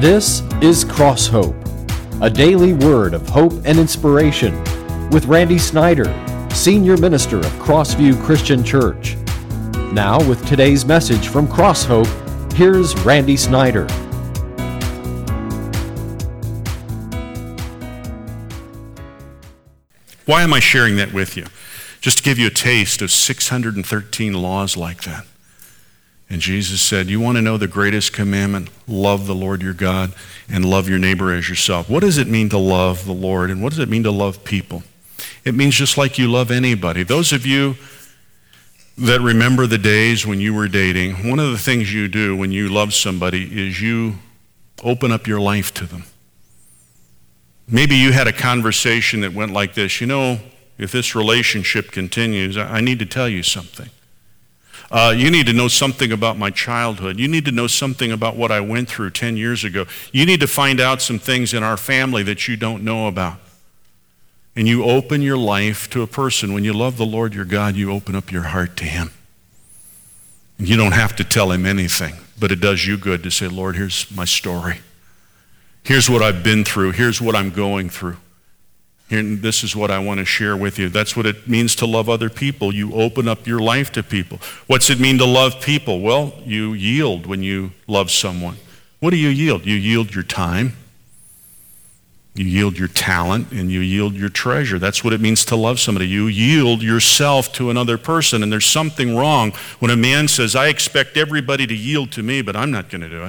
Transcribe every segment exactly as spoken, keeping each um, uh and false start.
This is Cross Hope, a daily word of hope and inspiration with Randy Snyder, Senior Minister of Crossview Christian Church. Now with today's message from Cross Hope, here's Randy Snyder. Why am I sharing that with you? Just to give you a taste of six hundred thirteen laws like that. And Jesus said, you want to know the greatest commandment? Love the Lord your God and love your neighbor as yourself. What does it mean to love the Lord, and what does it mean to love people? It means just like you love anybody. Those of you that remember the days when you were dating, one of the things you do when you love somebody is you open up your life to them. Maybe you had a conversation that went like this: you know, if this relationship continues, I need to tell you something. Uh, you need to know something about my childhood. You need to know something about what I went through ten years ago. You need to find out some things in our family that you don't know about. And you open your life to a person. When you love the Lord your God, you open up your heart to him. And you don't have to tell him anything, but it does you good to say, Lord, here's my story. Here's what I've been through. Here's what I'm going through. Here, this is what I want to share with you. That's what it means to love other people. You open up your life to people. What's it mean to love people? Well, you yield when you love someone. What do you yield? You yield your time. You yield your talent, and you yield your treasure. That's what it means to love somebody. You yield yourself to another person, and there's something wrong when a man says, I expect everybody to yield to me, but I'm not going to do it.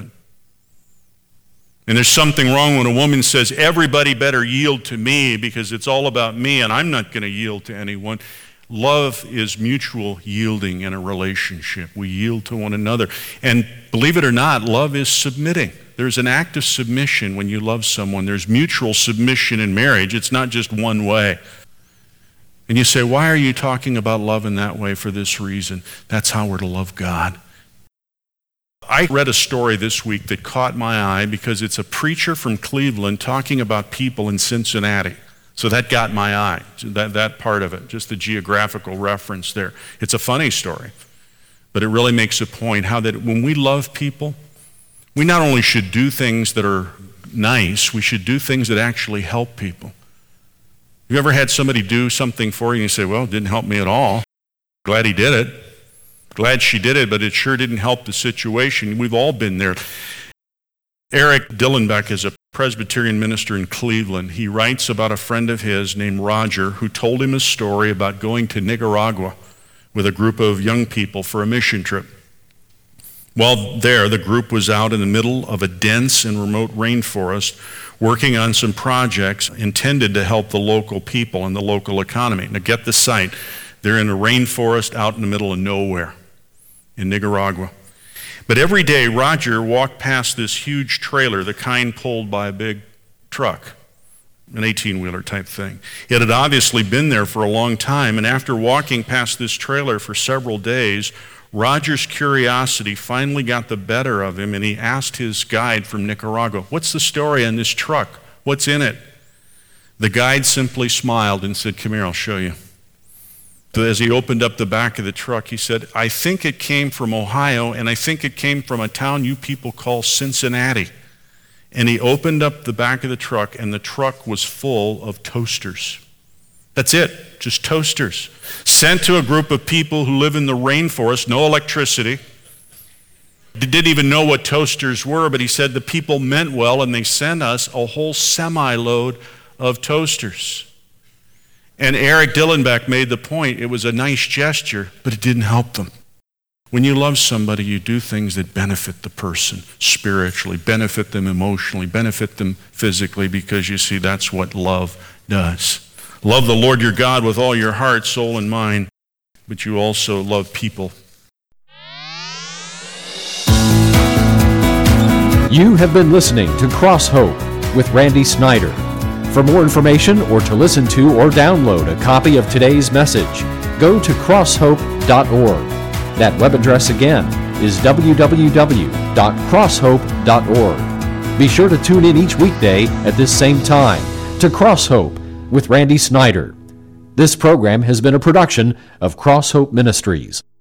And there's something wrong when a woman says, everybody better yield to me because it's all about me and I'm not going to yield to anyone. Love is mutual yielding in a relationship. We yield to one another. And believe it or not, love is submitting. There's an act of submission when you love someone. There's mutual submission in marriage. It's not just one way. And you say, why are you talking about love in that way? For this reason. That's how we're to love God. I read a story this week that caught my eye because it's a preacher from Cleveland talking about people in Cincinnati. So that got my eye, that, that part of it, just the geographical reference there. It's a funny story, but it really makes a point how that when we love people, we not only should do things that are nice, we should do things that actually help people. You ever had somebody do something for you and you say, well, it didn't help me at all. Glad he did it. Glad she did it, but it sure didn't help the situation. We've all been there. Eric Dillenbeck is a Presbyterian minister in Cleveland. He writes about a friend of his named Roger who told him a story about going to Nicaragua with a group of young people for a mission trip. While there, the group was out in the middle of a dense and remote rainforest working on some projects intended to help the local people and the local economy. Now get the site. They're in a rainforest out in the middle of nowhere in Nicaragua. But every day, Roger walked past this huge trailer, the kind pulled by a big truck, an eighteen-wheeler type thing. It had obviously been there for a long time, and after walking past this trailer for several days, Roger's curiosity finally got the better of him, and he asked his guide from Nicaragua, what's the story on this truck? What's in it? The guide simply smiled and said, come here, I'll show you. As he opened up the back of the truck, he said, I think it came from Ohio, and I think it came from a town you people call Cincinnati. And he opened up the back of the truck, and the truck was full of toasters. That's it, just toasters. Sent to a group of people who live in the rainforest, no electricity. They didn't even know what toasters were, but he said the people meant well, and they sent us a whole semi-load of toasters. And Eric Dillenbeck made the point, it was a nice gesture, but it didn't help them. When you love somebody, you do things that benefit the person spiritually, benefit them emotionally, benefit them physically, because you see, that's what love does. Love the Lord your God with all your heart, soul, and mind, but you also love people. You have been listening to Cross Hope with Randy Snyder. For more information or to listen to or download a copy of today's message, go to cross hope dot org. That web address again is w w w dot cross hope dot org. Be sure to tune in each weekday at this same time to Cross Hope with Randy Snyder. This program has been a production of Cross Hope Ministries.